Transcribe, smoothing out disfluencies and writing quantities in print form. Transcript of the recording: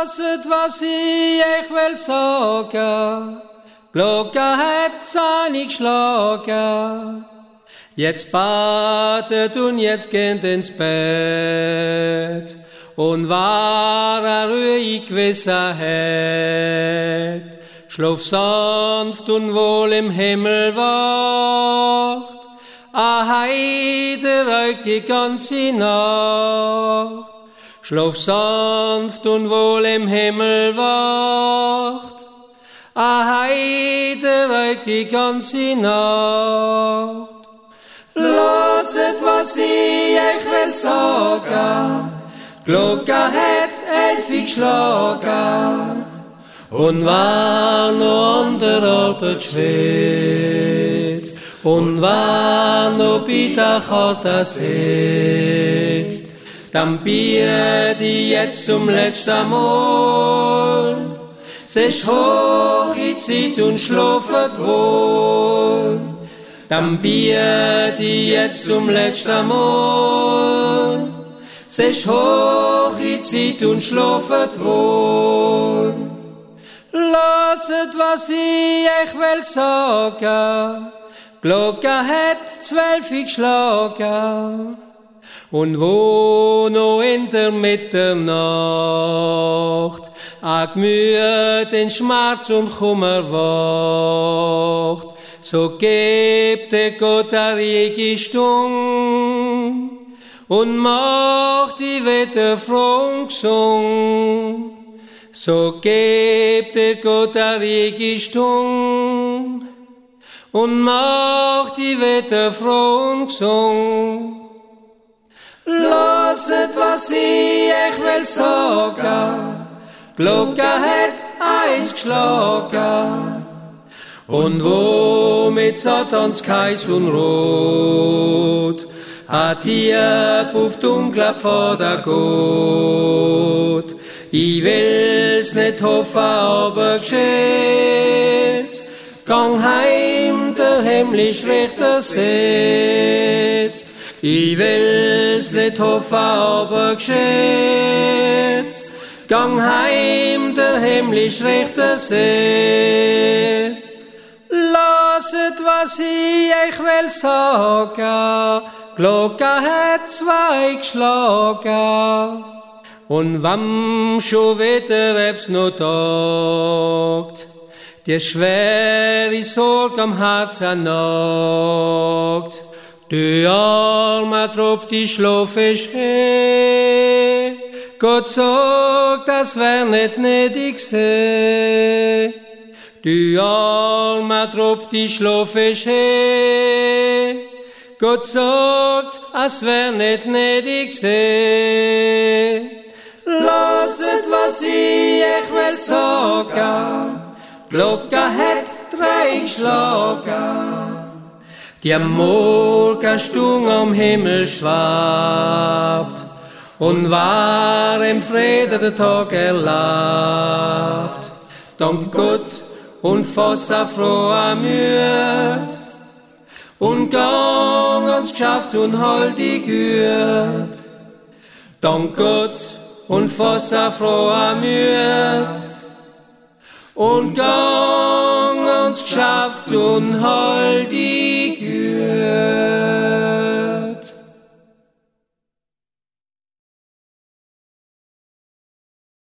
Lasset, was ich euch will sagen, Glocke hat seine geschlagen. Jetzt badet und jetzt geht ins Bett und wahre ruhig Gewissheit. Schlaf sanft und wohl im Himmel wacht, Heide raucht die ganze Nacht. Schlaf sanft und wohl im Himmel wacht, Heide raucht die ganze Nacht. Lasset, was ich euch will sagen, Glocke hat 11 geschlagen. Und war noch an der Arbeit schwitzt, und war noch bei der Karte sitzt, dann biet ich jetzt zum letzten Mal. Es ist hoch in Zeit und schlafet wohl. Dann biet ich jetzt zum letzten Mal. Es ist hoch in Zeit und schlafet wohl. Lasset, was ich euch will sagen, Glocke hat 12 geschlagen. Und wo noch in der Mitternacht Gemüt in Schmerz und Kummer wacht, so gebt der Gott eine ruhige Stunde und macht die wieder froh und gesund. So gebt der Gott eine ruhige Stunde und macht die wieder froh und gesund. Lasset, was ich euch will sagen, Glocke hat 1 geschlagen. Und wo mit Satans Kreis und Rot hat die auf dunkler Pfade Gott. Ich will's nicht hoffen, aber geschieht's. Gang heim, der himmlisch Richter sitzt. Ich will's nicht hoffen, aber geschieht's. Gang heim, der himmlisch Richter sitzt. Lasset, was ich euch will sagen, Glocke hat 2 geschlagen. Und wann schon wieder eb's noch tagt, die schwere Sorg am Herzen nagt, du armer Tropf, die Schlaf ist he. Gott sagt, das wär nicht nötig se. Du armer Tropf, die Schlaf ist he. Gott sagt, es wär nicht nötig se. Lasset, was ich euch will sagen, Glocke hat 3 geschlagen. Die am Morgenstung am Himmel schwabt und war im Frieden der Tag erlaubt. Dank Gott und Fossa froh amüht und gang ans Geschäft und halt die Güte. Dank Gott und Fossa froh amüht und gang ans Geschäft und halt die